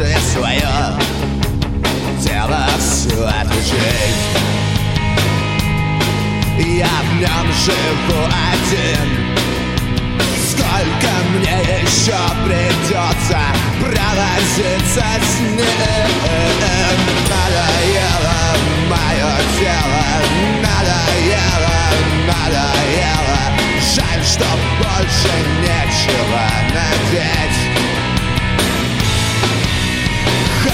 души свое тело всю эту жизнь. Я в нем живу один. Сколько мне еще придется провозиться с ним?